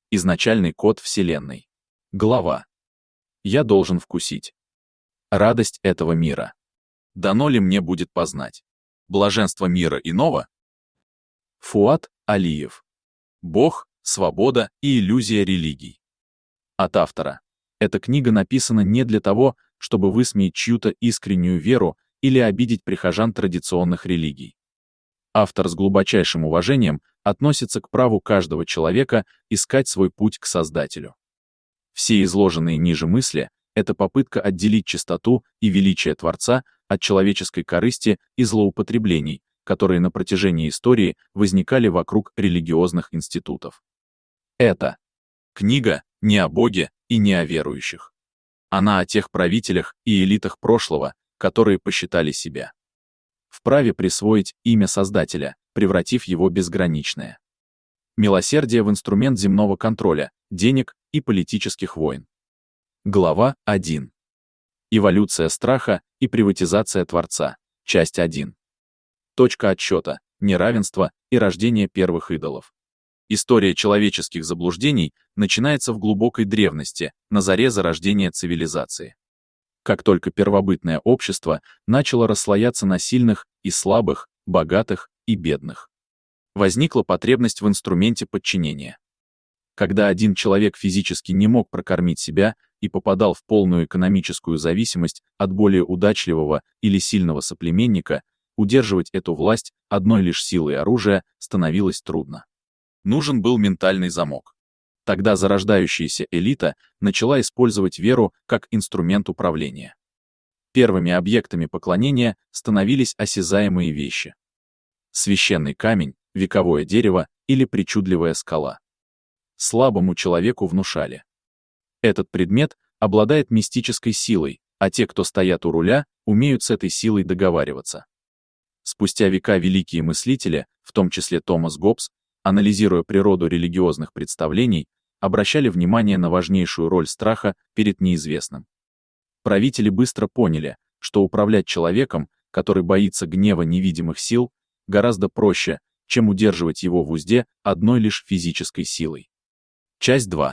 Изначальный код Вселенной. Глава. Я должен вкусить радость этого мира. Дано ли мне будет познать блаженство мира иного? Фуат Алиев. Бог, свобода и иллюзия религий. От автора. Эта книга написана не для того, чтобы высмеять чью-то искреннюю веру или обидеть прихожан традиционных религий. Автор с глубочайшим уважением относится к праву каждого человека искать свой путь к Создателю. Все изложенные ниже мысли — это попытка отделить чистоту и величие Творца от человеческой корысти и злоупотреблений, которые на протяжении истории возникали вокруг религиозных институтов. Это книга не о Боге и не о верующих. Она о тех правителях и элитах прошлого, которые посчитали себя вправе присвоить имя Создателя, превратив его в безграничное. Милосердие в инструмент земного контроля, денег и политических войн. Глава 1. Эволюция страха и приватизация Творца. Часть 1. Точка отсчета, неравенство и рождение первых идолов. История человеческих заблуждений начинается в глубокой древности, на заре зарождения цивилизации. Как только первобытное общество начало расслояться на сильных и слабых, богатых и бедных, возникла потребность в инструменте подчинения. Когда один человек физически не мог прокормить себя и попадал в полную экономическую зависимость от более удачливого или сильного соплеменника, удерживать эту власть одной лишь силой оружия становилось трудно. Нужен был ментальный замок. Тогда зарождающаяся элита начала использовать веру как инструмент управления. Первыми объектами поклонения становились осязаемые вещи. Священный камень, вековое дерево или причудливая скала. Слабому человеку внушали: этот предмет обладает мистической силой, а те, кто стоят у руля, умеют с этой силой договариваться. Спустя века великие мыслители, в том числе Томас Гоббс, анализируя природу религиозных представлений, обращали внимание на важнейшую роль страха перед неизвестным. Правители быстро поняли, что управлять человеком, который боится гнева невидимых сил, гораздо проще, чем удерживать его в узде одной лишь физической силой. Часть 2.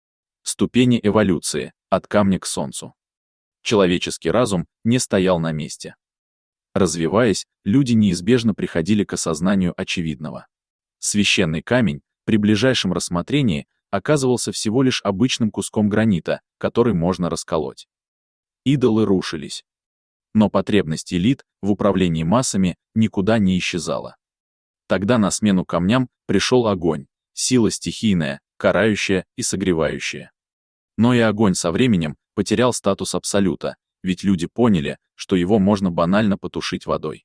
Ступени эволюции, от камня к солнцу. Человеческий разум не стоял на месте. Развиваясь, люди неизбежно приходили к осознанию очевидного. Священный камень, при ближайшем рассмотрении, оказывался всего лишь обычным куском гранита, который можно расколоть. Идолы рушились. Но потребность элит в управлении массами никуда не исчезала. Тогда на смену камням пришел огонь, сила стихийная, карающая и согревающая. Но и огонь со временем потерял статус абсолюта, ведь люди поняли, что его можно банально потушить водой.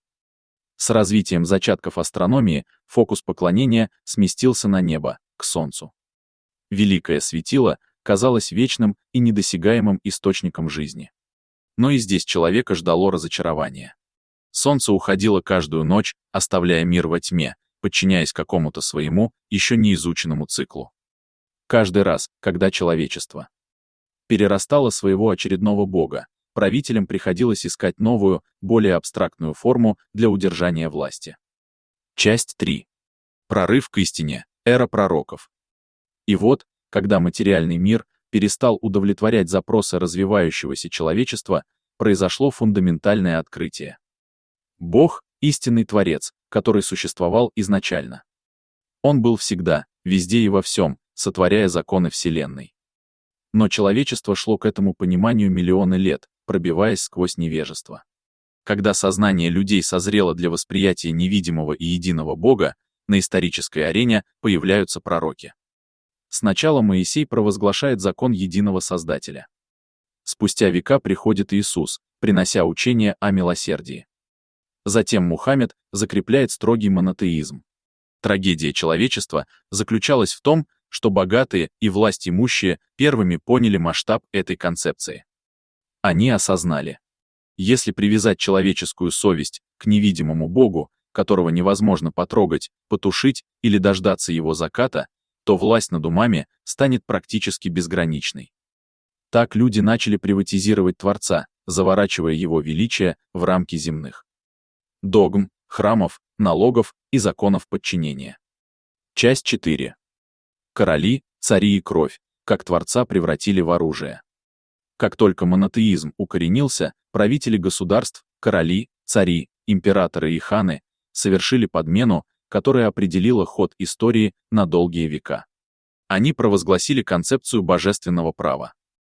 С развитием зачатков астрономии фокус поклонения сместился на небо, к Солнцу. Великое светило казалось вечным и недосягаемым источником жизни. Но и здесь человека ждало разочарование. Солнце уходило каждую ночь, оставляя мир во тьме, подчиняясь какому-то своему, еще не изученному циклу. Каждый раз, когда человечество перерастало своего очередного бога, правителям приходилось искать новую, более абстрактную форму для удержания власти. Часть 3. Прорыв к истине, эра пророков. И вот, когда материальный мир перестал удовлетворять запросы развивающегося человечества, произошло фундаментальное открытие. Бог — истинный Творец, который существовал изначально. Он был всегда, везде и во всем, сотворяя законы Вселенной. Но человечество шло к этому пониманию миллионы лет, пробиваясь сквозь невежество. Когда сознание людей созрело для восприятия невидимого и единого Бога, на исторической арене появляются пророки. Сначала Моисей провозглашает закон единого Создателя. Спустя века приходит Иисус, принося учение о милосердии. Затем Мухаммед закрепляет строгий монотеизм. Трагедия человечества заключалась в том, что богатые и власть имущие первыми поняли масштаб этой концепции. Они осознали: если привязать человеческую совесть к невидимому Богу, которого невозможно потрогать, потушить или дождаться его заката, то власть над умами станет практически безграничной. Так люди начали приватизировать Творца, заворачивая его величие в рамки земных догм, храмов, налогов и законов подчинения. Часть 4. Короли, цари и кровь, как Творца превратили в оружие. Как только монотеизм укоренился, правители государств, короли, цари, императоры и ханы совершили подмену, которая определила ход истории на долгие века. Они провозгласили концепцию божественного права.